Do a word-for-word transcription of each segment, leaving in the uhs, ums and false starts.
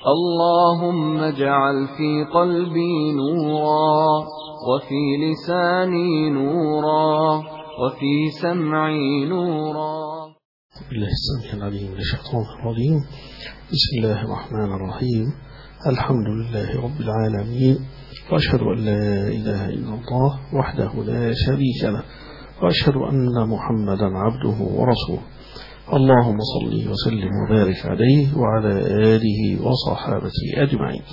اللهم اجعل في قلبي نورا، وفي لساني نورا، وفي سمعي نورا. بالله السميع العليم من الشيطان الرجيم. بسم الله الرحمن الرحيم. الحمد لله رب العالمين، وأشهد أن لا إله إلا الله وحده لا شريك له، وأشهد أن محمدا عبده ورسوله. اللهم صل وسلم وبارك عليه وعلى آله وصحابته أجمعين.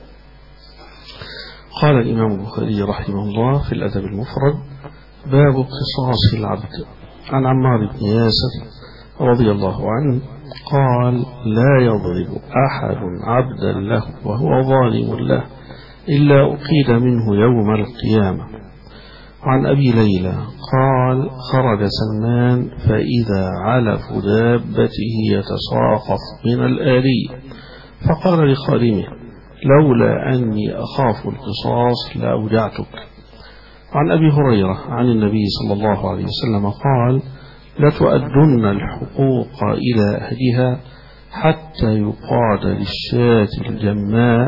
قال الإمام البخاري رحمه الله في الأدب المفرد: باب قصاص العبد. عن عمار بن ياسر رضي الله عنه قال: لا يضرب أحد عبدا له وهو ظالم له إلا أقيد منه يوم القيامة. عن أبي ليلى قال: خرج سلمان فإذا علف دابته يتساقط من الآلي، فقال لخادمه: لولا أني أخاف القصاص لأوجعتك. عن أبي هريرة عن النبي صلى الله عليه وسلم قال: لتؤدن الحقوق إلى أهلها حتى يقاد للشاة الجماء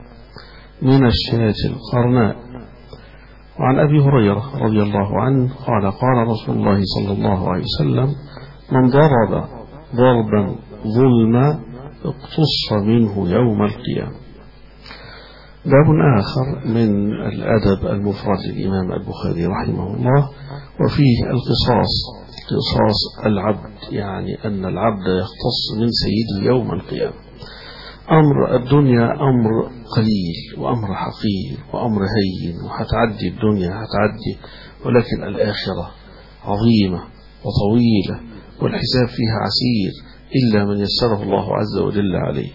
من الشاة القرناء. وعن أبي هريرة رضي الله عنه قال: قال رسول الله صلى الله عليه وسلم: من ضرب ضربا ظلما اقتص منه يوم القيامة. باب آخر من الأدب المفرد للإمام البخاري رحمه الله، وفيه القصاص، قصاص العبد، يعني أن العبد يختص من سيده يوم القيامة. أمر الدنيا أمر قليل وأمر حقير وأمر هين، وهتعدي الدنيا هتعدي، ولكن الآخرة عظيمة وطويلة، والحساب فيها عسير إلا من يسره الله عز وجل عليه.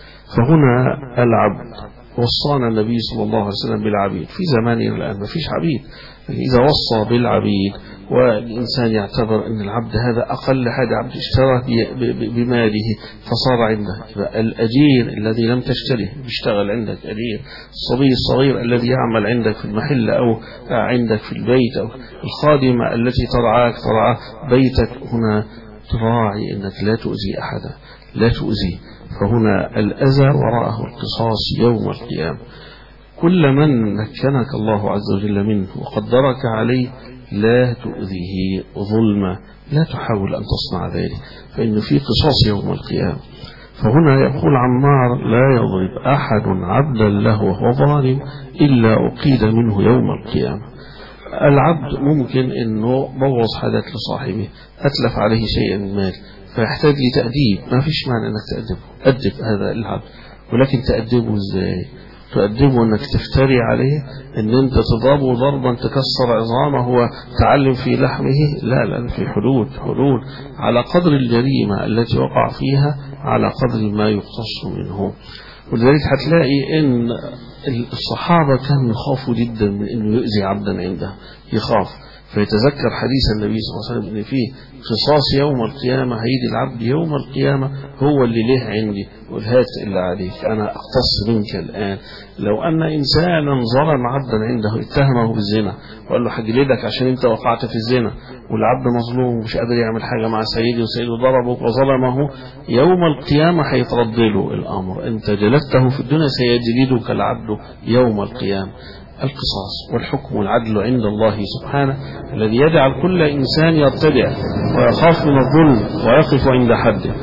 فهنا العبد وصانا النبي صلى الله عليه وسلم بالعبيد. في زماننا الآن ما فيش عبيد، إذا وصى بالعبيد والإنسان يعتبر أن العبد هذا أقل حاجة، عبد اشترى بماله فصار عنده. الأجير الذي لم تشتريه بيشتغل عندك أجير، الصبي الصغير الذي يعمل عندك في المحل أو عندك في البيت، أو الخادمة التي ترعاك ترعى بيتك، هنا تراعي أنك لا تؤذي أحدا، لا تؤذي. فهنا الأذى وراءه القصاص يوم القيامة. كل من مكنك الله عز وجل منه وقدرك عليه لا تؤذيه ظلما، لا تحاول أن تصنع ذلك، فإن في قصاص يوم القيامة. فهنا يقول عمار: لا يضرب أحد عبدا له وهو ظالم إلا أقيد منه يوم القيامة. العبد ممكن أنه بوظ حاجات لصاحبه، أتلف عليه شيئا من المال، فيحتاج لتأديب. ما فيش معنى أنك تأدبه، أدب هذا العبد، ولكن تأدبه إزاي؟ تؤدبه أنك تفتري عليه، أن أنت تضربه ضربا تكسر عظامه وتعلم في لحمه. لا لا، في حدود، حدود على قدر الجريمة التي وقع فيها، على قدر ما يقتص منه. ولذلك هتلاقي أن الصحابة كانوا يخافوا جدا من أنه يؤذي عبدا عنده، يخاف، فيتذكر حديث النبي صلى الله عليه وسلم أن فيه قصاص يوم القيامة. هيجي العبد يوم القيامة هو اللي له عندي، والهات اللي عليك، أنا أقتص منك الآن. لو أن إنسانا ظلم عبدا عنده، اتهمه بالزنا وقال له هجلدك عشان أنت وقعت في الزنا، والعبد مظلوم ومش قادر يعمل حاجة مع سيده، وسيده ضربه وظلمه، يوم القيامة هيترد له الأمر: أنت جلدته في الدنيا سيجلدك العبد يوم القيامة. القصاص والحكم والعدل عند الله سبحانه، الذي يجعل كل إنسان يرتدع ويخاف من الظلم ويقف عند حده.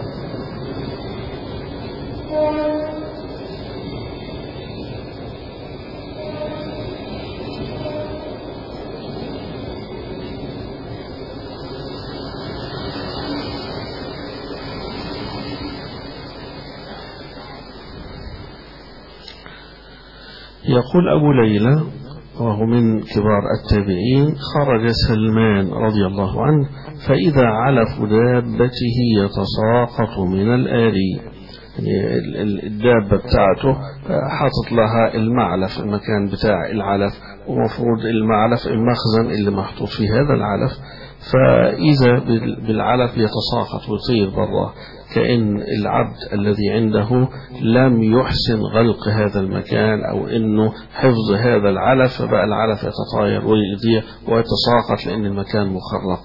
يقول أبو ليلى وهو من كبار التابعين: خرج سلمان رضي الله عنه فإذا علف دابته يتساقط من الآلي، يعني الدابة بتاعته حاطط لها المعلف، المكان بتاع العلف، ومفروض المعلف المخزن اللي محطوط فيه هذا العلف، فإذا بالعلف يتساقط ويطير براه، كأن العبد الذي عنده لم يحسن غلق هذا المكان أو أنه حفظ هذا العلف، فبقى العلف يتطاير ويضيع ويتساقط لأن المكان مخرق.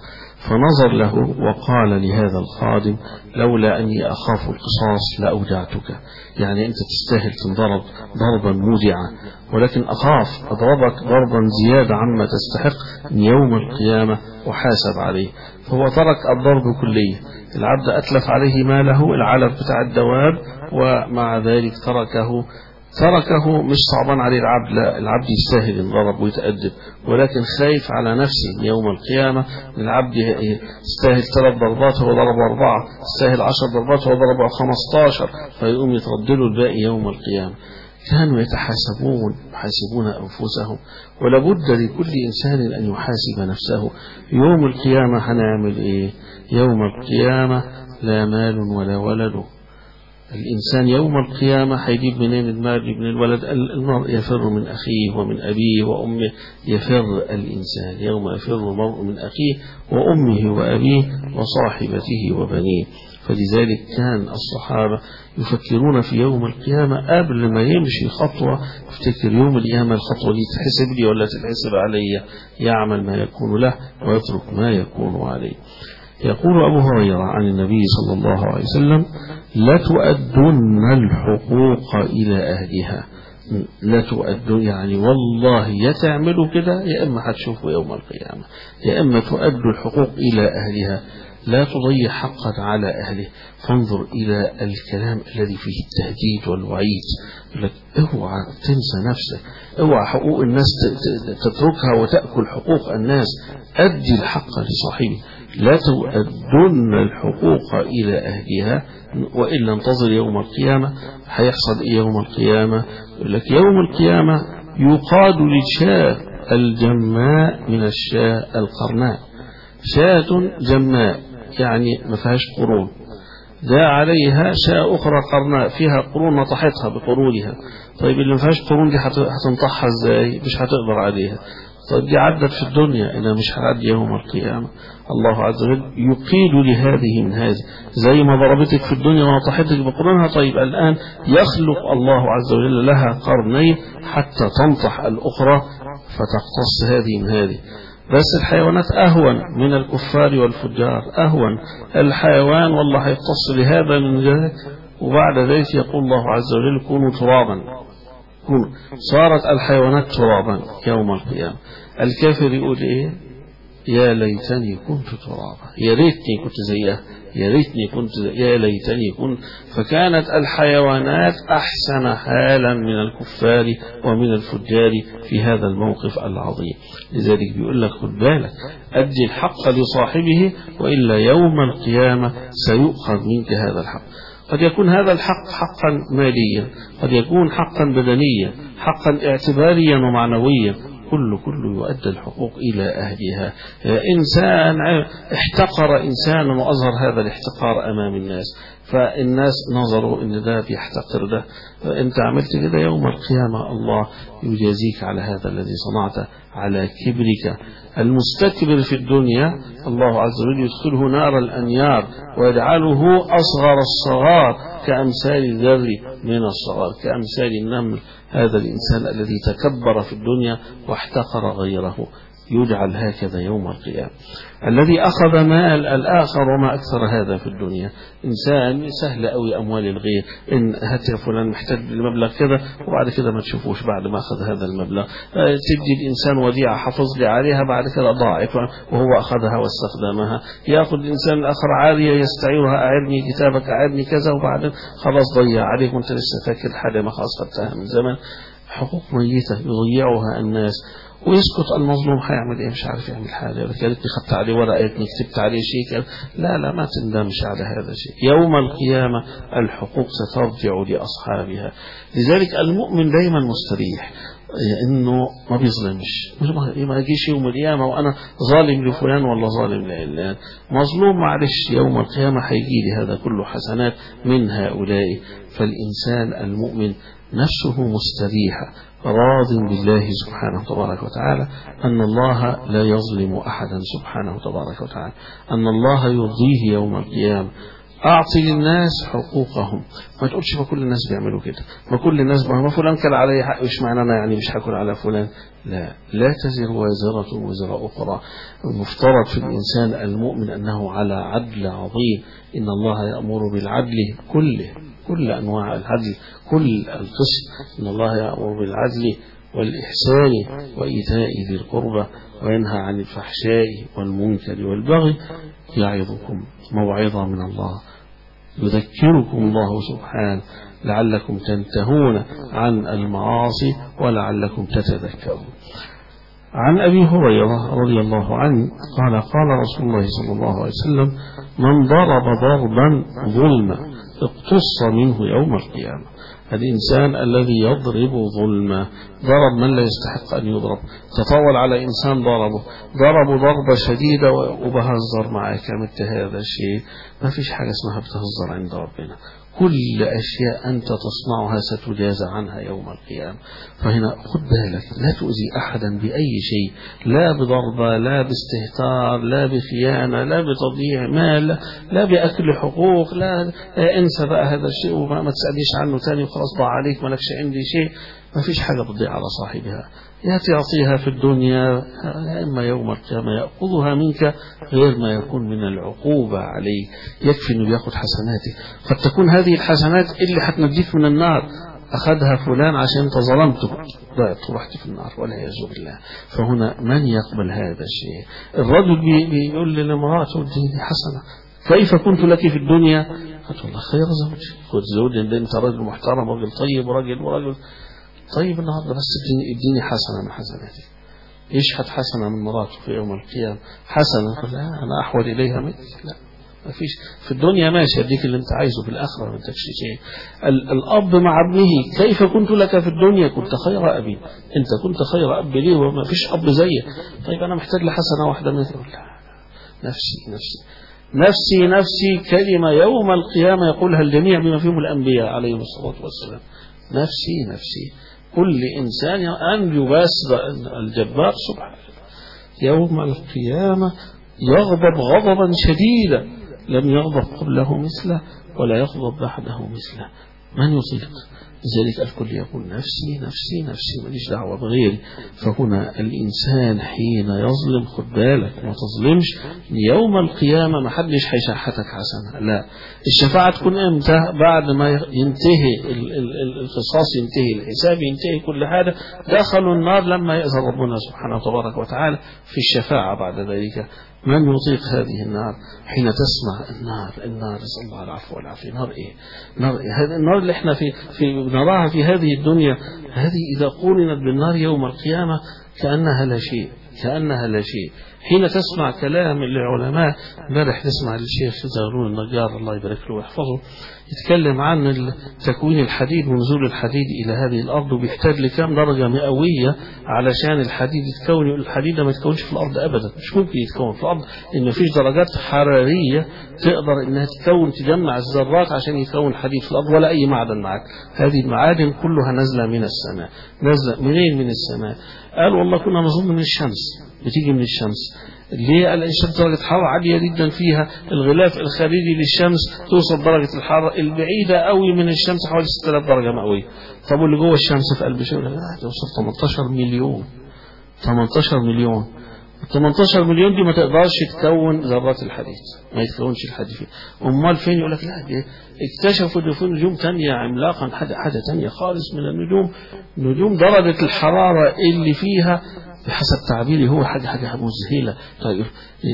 فنظر له وقال لهذا الخادم: لولا أني أخاف القصاص لأودعتك. يعني أنت تستاهل تنضرب ضربا موجعة، ولكن أخاف أضربك ضربا زيادة عما تستحق أن يوم القيامة وحاسب عليه. فهو ترك الضرب كلية. العبد أتلف عليه ماله، العلف بتاع الدواب، ومع ذلك تركه تركه مش صعبان عليه العبد، لا، العبد يستاهل ينضرب ويتأدب، ولكن خايف على نفسه يوم القيامة. العبد يستاهل ثلاث ضربات هو ضرب أربعة، يستاهل عشر ضربات هو ضرب خمستاشر، فيقوم يتردلوا الباقي يوم القيامة. كانوا يتحاسبون يحاسبون أنفسهم، ولابد لكل إنسان أن يحاسب نفسه. يوم القيامة هنعمل إيه؟ يوم القيامة لا مال ولا ولد. الإنسان يوم القيامة هيجيب منين المال من الولد؟ المرء يفر من أخيه ومن أبيه وأمه. يفر الإنسان يوم يفر المرء من أخيه وأمه وأبيه وصاحبته وبنيه. فلذلك كان الصحابة يفكرون في يوم القيامة قبل ما يمشي خطوة، يفتكر يوم القيامة الخطوة دي تحسب لي ولا تتحسب علي، يعمل ما يكون له ويترك ما يكون عليه. يقول أبو هريرة عن النبي صلى الله عليه وسلم: لتؤدن الحقوق إلى أهلها. لا تؤدوا يعني والله يا تعملوا كده يا إما هتشوفوا يوم القيامة، يا إما تؤدوا الحقوق إلى أهلها. لا تضيع حقا على أهله. فانظر إلى الكلام الذي فيه التهديد والوعيد. يقول لك اوعى تنسى نفسك، اوعى حقوق الناس تتركها وتأكل حقوق الناس. أدي الحق لصاحبه. لا تؤدن الحقوق إلى أهلها، وإلا انتظر يوم القيامة. هيحصل إيه يوم القيامة؟ يقول لك يوم القيامة يقاد للشاة الجماء من الشاة القرناء. شاة جماء يعني ما فيهاش قرون، جاء عليها شاة أخرى قرناء فيها قرون نطحتها بقرونها. طيب اللي ما فيهاش قرون دي هتنطحها ازاي؟ مش هتقدر عليها. طيب دي عدت في الدنيا، إنها مش هتعدي يوم القيامة. الله عز وجل يقيد لهذه من هذه، زي ما ضربتك في الدنيا ونطحتك بقرونها. طيب الآن يخلق الله عز وجل لها قرنين حتى تنطح الأخرى فتقتص هذه من هذه. بس الحيوانات أهون من الكفار والفجار، أهون. الحيوان والله هيقتص لهذا من ذلك، وبعد ذلك يقول الله عز وجل: كونوا ترابا. كونوا. صارت الحيوانات ترابا يوم القيامة. الكافر يقول إيه؟ يا ليتني كنت ترابا، يا ريتني كنت زيها، يا ريتني كنت زي... يا ليتني كنت. فكانت الحيوانات أحسن حالا من الكفار ومن الفجار في هذا الموقف العظيم. لذلك بيقول لك خد بالك، أدي الحق لصاحبه، وإلا يوم القيامة سيؤخذ منك هذا الحق. قد يكون هذا الحق حقا ماليا، قد يكون حقا بدنيا، حقا اعتباريا ومعنويا. كل كل يؤدى الحقوق إلى أهلها. إنسان احتقر إنسانا وأظهر هذا الاحتقار أمام الناس، فالناس نظروا إن ده بيحتقر ده، فأنت عملت كده يوم القيامة الله يجازيك على هذا الذي صنعته، على كبرك. المستكبر في الدنيا الله عز وجل يدخله نار الأنيار ويجعله أصغر الصغار كأمثال الذر من الصغار، كأمثال النمل. هذا الإنسان الذي تكبر في الدنيا واحتقر غيره يجعل هكذا يوم القيامة. الذي أخذ مال الآخر وما أكثر هذا في الدنيا. إنسان سهل أوي أموال الغير، إن هات يا فلان محتاج المبلغ كذا، وبعد كده ما تشوفوش بعد ما أخذ هذا المبلغ. تدي الإنسان وديعة حفظ لي عليها، بعد كده ضاعت وهو أخذها واستخدمها. يأخذ الإنسان الآخر عارية يستعيرها، أعرني كتابك، أعرني كذا، وبعدين خلاص ضيع عليك وانت لسه فاكر حاجة ما خلاص خدتها من زمان. حقوق ميتة يضيعها الناس، ويسكت المظلوم. هيعمل ايه؟ مش عارف يعمل حاجه. يا ريتني خدت عليه ورقه، يا ريتني كتبت عليه شيء. لا لا، ما تندمش على هذا الشيء. يوم القيامه الحقوق سترجع لاصحابها. لذلك المؤمن دايما مستريح، انه ما بيظلمش. ما يجيش يوم القيامه وانا ظالم لفلان ولا ظالم لعلان. مظلوم معلش، يوم القيامه هيجي لي هذا كله حسنات من هؤلاء. فالانسان المؤمن نفسه مستريحه، راض بالله سبحانه تبارك وتعالى، أن الله لا يظلم أحدا سبحانه تبارك وتعالى، أن الله يرضيه يوم القيامة. أعطي للناس حقوقهم. ما تقولش ما كل الناس بيعملوا كده، ما كل الناس ما فلان كان عليه حق مش معنى أنا يعني مش هاكل على فلان. لا، لا تزر وازرة وزر أخرى. المفترض في الإنسان المؤمن أنه على عدل عظيم. إن الله يأمر بالعدل كله، كل أنواع العدل، كل القسم. إن الله يأمر بالعدل والإحسان وإيتاء ذي القربى وينهى عن الفحشاء والمنكر والبغي يعظكم موعظة من الله، يذكركم الله سبحانه لعلكم تنتهون عن المعاصي ولعلكم تتذكرون. عن أبي هريرة رضي الله عنه قال قال رسول الله صلى الله عليه وسلم: من ضرب ضربا ظلما اقتص منه يوم القيامة. الإنسان الذي يضرب ظلما، ضرب من لا يستحق أن يضرب، تطاول على إنسان ضربه، ضربه ضربة شديدة وبهزر معك مثل هذا الشيء، ما فيش حاجة اسمها بتهزر عند ربنا. كل أشياء أنت تصنعها ستجازى عنها يوم القيامة. فهنا خد بالك، لا تؤذي أحدا بأي شيء، لا بضربة، لا باستهتار، لا بخيانة، لا بتضييع مال، لا بأكل حقوق، لا انسى بقى هذا الشيء وما تسأليش عنه تاني وخلاص ضاع عليك مالكش عندي شيء. ما فيش حاجة بتضيع على صاحبها، يا تعطيها في الدنيا يا إما يوم القيامة يأخذها منك غير ما يكون من العقوبة عليك. يكفي أنه يأخذ حسناتك، قد تكون هذه الحسنات اللي حتنجيك من النار، أخذها فلان عشان أنت ظلمته ضعت ورحت في النار والعياذ بالله. فهنا من يقبل هذا الشيء؟ الرجل بيقول لامرأته اديني حسنة، كيف كنت لك في الدنيا؟ قالت والله خير زوجي. خذ زوجي، أنت راجل محترم وراجل طيب وراجل وراجل طيب، النهارده بس اديني حسنة من حسناتي. يشحت حسنة من مراته في يوم القيامة، حسنة لا أنا أحوج إليها منك، لا ما فيش. في الدنيا ماشي يديك اللي أنت عايزه، في الآخرة ما تكشي شيء. الأب مع ابنه، كيف كنت لك في الدنيا؟ كنت خير أبي. أنت كنت خير أب ليه وما فيش أب زيك؟ طيب أنا محتاج لحسنة واحدة مثل لا نفسي نفسي نفسي نفسي كلمة يوم القيامة يقولها الجميع بما فيهم الأنبياء عليهم الصلاة والسلام. نفسي نفسي. كل إنسان أن يباسر الجبار سبحانه يوم القيامة يغضب غضبا شديدا لم يغضب قبله مثله ولا يغضب بعده مثله. من يطيق؟ لذلك الكل يقول نفسي نفسي نفسي ماليش دعوة بغيري. فهنا الإنسان حين يظلم خد بالك ما تظلمش، يوم القيامة ما حدش هيشحتك حسنة، لا. الشفاعة تكون امتى؟ بعد ما ينتهي القصاص، ينتهي الحساب، ينتهي كل حاجة، دخلوا النار لما يأذن ربنا سبحانه وتبارك وتعالى في الشفاعة بعد ذلك. من يطيق هذه النار؟ حين تسمع النار النار نسأل الله العفو والعافية. نار ايه؟ نار إيه؟ هذه النار اللي احنا في في نراها في هذه الدنيا، هذه إذا قورنت بالنار يوم القيامة كأنها لا شيء، كأنها لا شيء. حين تسمع كلام العلماء، امبارح تسمع للشيخ زغلول النجار الله يبارك له ويحفظه يتكلم عن تكوين الحديد ونزول الحديد إلى هذه الأرض، وبيحتاج لكام درجة مئوية علشان الحديد يتكون. الحديد ما يتكونش في الأرض أبدا، مش ممكن يتكون في الأرض، إن مفيش درجات حرارية تقدر إنها تكون تجمع الذرات عشان يتكون الحديد في الأرض ولا أي معدن معك. هذه المعادن كلها نازلة من السماء. نازلة منين؟ من السماء. قال والله كنا نظن من الشمس، بتيجي من الشمس. ليه؟ قال الشمس درجة حرارة عالية جدا فيها، الغلاف الخارجي للشمس توصل درجة الحرارة البعيدة قوي من الشمس حوالي ستة آلاف درجة مئوية. طب واللي جوه الشمس في قلب الشمس لا توصل ثمانية عشر مليون. ثمانية عشر مليون. ثمانية عشر مليون دي ما تقدرش تكون ذرات الحديد، ما يتكونش الحديد فيه. امال فين؟ يقول لك لا دي اكتشفوا ان في نجوم ثانيه عملاقا، حاجه حاجه ثانيه خالص من النجوم، نجوم درجه الحراره اللي فيها بحسب تعبيري هو حاجه حاجه مذهله. طيب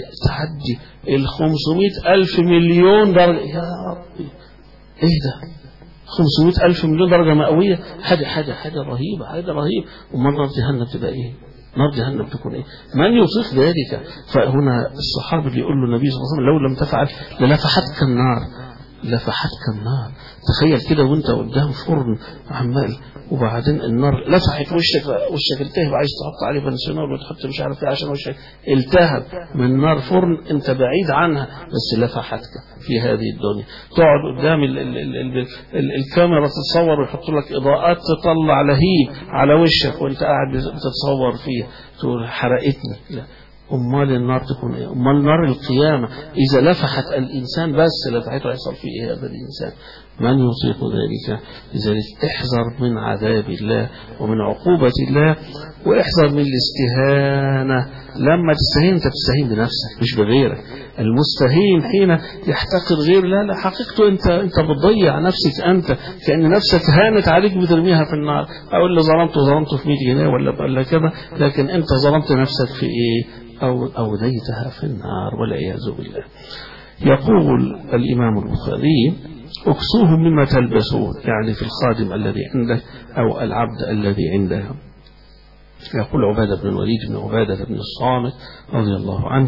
تعدي ال خمسمائة ألف مليون درجه، يا ربي ايه ده؟ خمسمائة ألف مليون درجه مئويه، حاجه حاجه حاجه رهيبه، حاجه رهيبه. امال نار جهنم تبقى ايه؟ نار جهنم تكون ايه؟ من يطيق ذلك؟ فهنا الصحابي اللي يقول له النبي صلى الله عليه وسلم لو لم تفعل للفحتك النار، لفحتك النار. تخيل كده وانت قدام فرن عمال وبعدين النار لفحت وشك، وشك التهب، عايز تحط عليه بنسينول وتحط مش عارف ايه عشان وشك التهب من نار فرن انت بعيد عنها، بس لفحتك في هذه الدنيا. تقعد قدام ال ال ال ال ال الكاميرا تتصور ويحط لك اضاءات تطلع لهيب على وشك وانت قاعد بتتصور فيها، تقول حرقتني. لا، أمال النار تكون إيه؟ أمال نار القيامة إذا لفحت الإنسان بس لفحته يحصل فيه إيه هذا الإنسان؟ من يطيق ذلك؟ لذلك احذر من عذاب الله ومن عقوبة الله، واحذر من الاستهانة. لما تستهين أنت بتستهين بنفسك مش بغيرك. المستهين حين يحتقر غير لا لا حقيقته أنت أنت بتضيع نفسك، أنت كأن نفسك هانت عليك بترميها في النار. أقول له ظلمته ظلمته في مئة جنيه ولا ولا كذا، لكن أنت ظلمت نفسك في إيه؟ أو أوديتها في النار والعياذ بالله. يقول الإمام البخاري: اكسوهم مما تلبسون، يعني في الخادم الذي عنده أو العبد الذي عنده. يقول عبادة بن الوليد بن عبادة بن الصامت رضي الله عنه: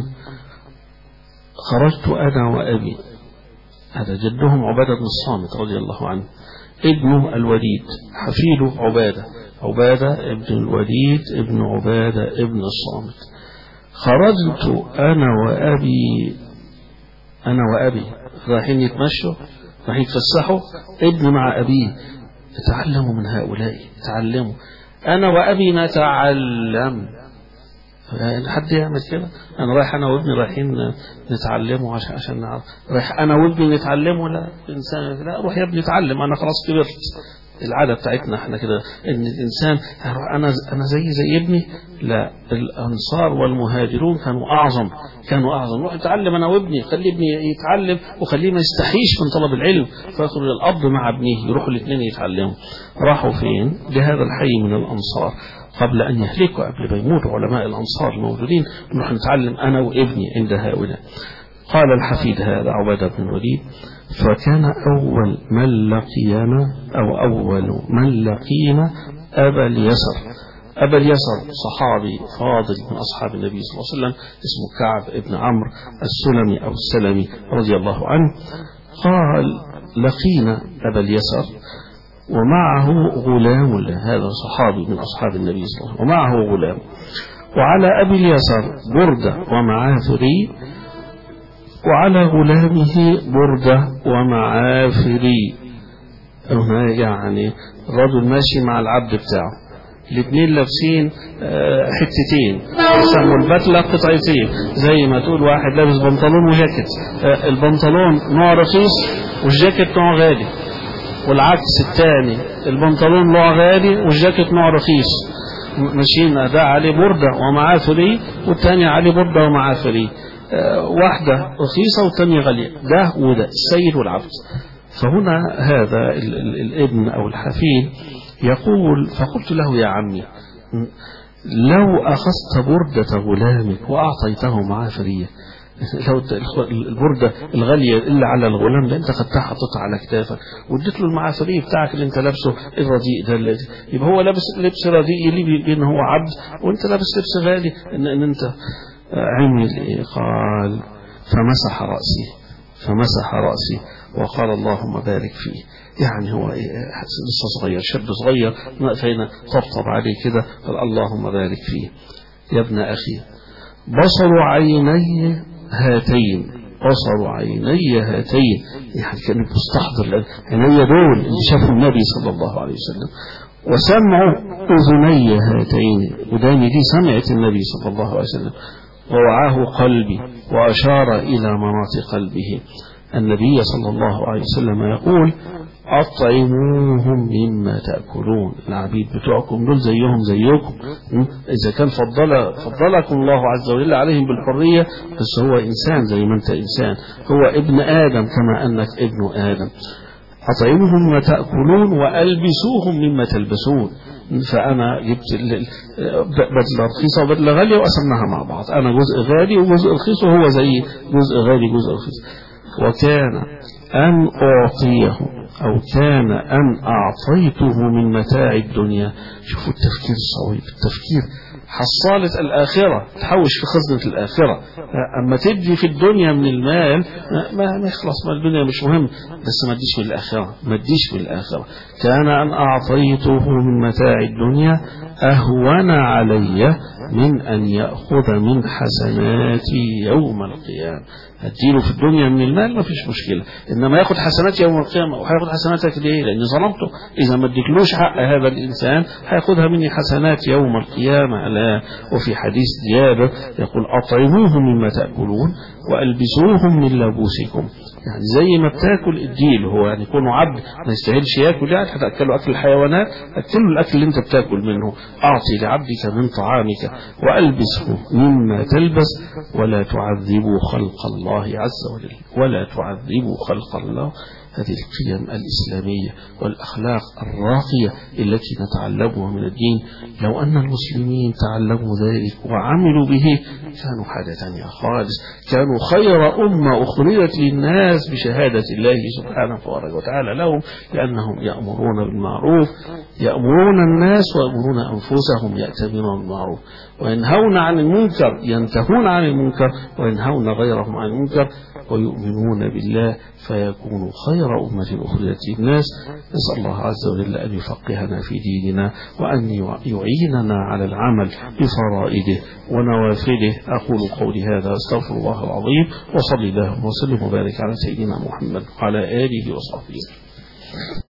خرجت أنا وأبي، هذا جدهم عبادة بن الصامت رضي الله عنه، ابن الوليد حفيد عبادة، عبادة ابن الوليد ابن عبادة ابن الصامت. خرجت أنا وأبي أنا وأبي رايحين يتمشوا، رايحين يتفسحوا، ابن مع أبيه. تعلموا من هؤلاء، تعلموا. أنا وأبي نتعلم. حد يعمل كده؟ أنا رايح أنا وابني رايحين نتعلموا عشان عشان نعرف. رايح أنا وابني نتعلموا؟ لا، إنسان لا، روح يا ابني اتعلم، أنا خلاص كبرت. العادة بتاعتنا احنا كده ان الانسان انا انا زي زي ابني. لا، الانصار والمهاجرون كانوا اعظم، كانوا اعظم. روح اتعلم انا وابني، خلي ابني يتعلم وخليه ما يستحيش من طلب العلم. فيخرج الاب مع ابنه يروحوا الاثنين يتعلموا. راحوا فين؟ لهذا الحي من الانصار قبل ان يهلكوا، قبل ما يموتوا علماء الانصار الموجودين، نروح نتعلم انا وابني عند هؤلاء. قال الحفيد هذا عبادة بن الوليد: فكان أول من لقينا أو أول من لقينا أبا اليسر. أبا اليسر صحابي فاضل من أصحاب النبي صلى الله عليه وسلم، اسمه كعب ابن عمرو السلمي أو السلمي رضي الله عنه. قال: لقينا أبا اليسر ومعه غلام له، هذا صحابي من أصحاب النبي صلى الله عليه وسلم، ومعه غلام، وعلى أبي اليسر بردة ومعافري، وعلى غلامه بردة ومعافري. هنا يعني الرجل ماشي مع العبد بتاعه، الاثنين لابسين حتتين، يسموا البتلة قطعتين، زي ما تقول واحد لابس بنطلون وجاكيت، البنطلون نوع رخيص والجاكيت نوع غالي، والعكس الثاني البنطلون نوع غالي والجاكيت نوع رخيص. ماشيين ده عليه بردة ومعافري والثاني عليه بردة ومعافري، واحدة رخيصة والثانية غالية، ده وده السيد والعبد. فهنا هذا ال ال الابن أو الحفيد يقول: فقلت له: يا عمي، لو أخذت بردة غلامك وأعطيته معافرية، لو البردة الغالية إلا على الغلام ده أنت خدتها حطيتها على كتافك واديت له المعافرية بتاعك اللي أنت لابسه الرديء ده، اللي يبقى هو لابس لبس رديء اللي بين هو عبد وأنت لابس لبس غالي، إن, إن أنت عمل إيه؟ قال: فمسح رأسي فمسح رأسي وقال: اللهم بارك فيه. يعني هو لسه صغير، شاب صغير، فهنا طبطب عليه كده قال: اللهم بارك فيه. يا ابن أخي، بصر عيني هاتين بصر عيني هاتين، يعني كان مستحضر عيني دول اللي شافوا النبي صلى الله عليه وسلم، وسمع أذني هاتين، وداني دي سمعت النبي صلى الله عليه وسلم، ووعاه قلبي، وأشار إلى مناط قلبه. النبي صلى الله عليه وسلم يقول: أطعموهم مما تأكلون، العبيد بتوعكم دول زيهم زيكم، إذا كان فضل فضلكم الله عز وجل عليهم بالحرية، بس هو إنسان زي ما أنت إنسان، هو ابن آدم كما أنك ابن آدم. أطعموهم مما تأكلون وألبسوهم مما تلبسون. فأنا جبت بدلة رخيصة وبدلة غالية وقسمناها مع بعض، أنا جزء غالي وجزء رخيص وهو زي جزء غالي جزء رخيص. وكان أن أعطيه أو كان أن أعطيته من متاع الدنيا. شوفوا التفكير الصويب، التفكير حصالة الآخرة، تحوش في خزنة الآخرة. أما تدي في الدنيا من المال ما ما يخلص، ما الدنيا مش مهم، بس ما تديش من الآخرة، ما تديش من الآخرة. كان أن أعطيته من متاع الدنيا أهون علي من أن يأخذ من حسناتي يوم القيامة. هديله في الدنيا من المال ما فيش مشكلة، إنما يأخذ حسنات يوم القيامة. وهيأخذ حسناتك ليه؟ لأني ظلمته. إذا ما اديتلوش حق هذا الإنسان هيأخذها مني حسنات يوم القيامة وعلا. وفي حديث جابر يقول أطعموهم مما تأكلون وألبسوهم من لبوسكم. يعني زي ما بتاكل الديل، هو يعني يكونوا عبد ما يستاهلش ياكل، يعني هتاكله اكل الحيوانات، اكله الاكل اللي انت بتاكل منه. اعطي لعبدك من طعامك وألبسه مما تلبس ولا تعذبوا خلق الله عز وجل، ولا تعذبوا خلق الله. هذه القيم الإسلامية والأخلاق الراقية التي نتعلمها من الدين، لو أن المسلمين تعلموا ذلك وعملوا به كانوا حاجة ثانية خالص، كانوا خير أمة أخرجت للناس بشهادة الله سبحانه وتعالى لهم، لأنهم يأمرون بالمعروف، يأمرون الناس ويأمرون أنفسهم، يأتمرون بالمعروف وينهون عن المنكر، ينتهون عن المنكر وينهون غيرهم عن المنكر، ويؤمنون بالله فيكونوا خير أمة أخرجت للناس. نسأل الله عز وجل أن يفقهنا في ديننا وأن يعيننا على العمل بفرائده ونوافله. أقول قولي هذا أستغفر الله العظيم، وصلي الله وسلم وبارك على سيدنا محمد وعلى آله وصحبه.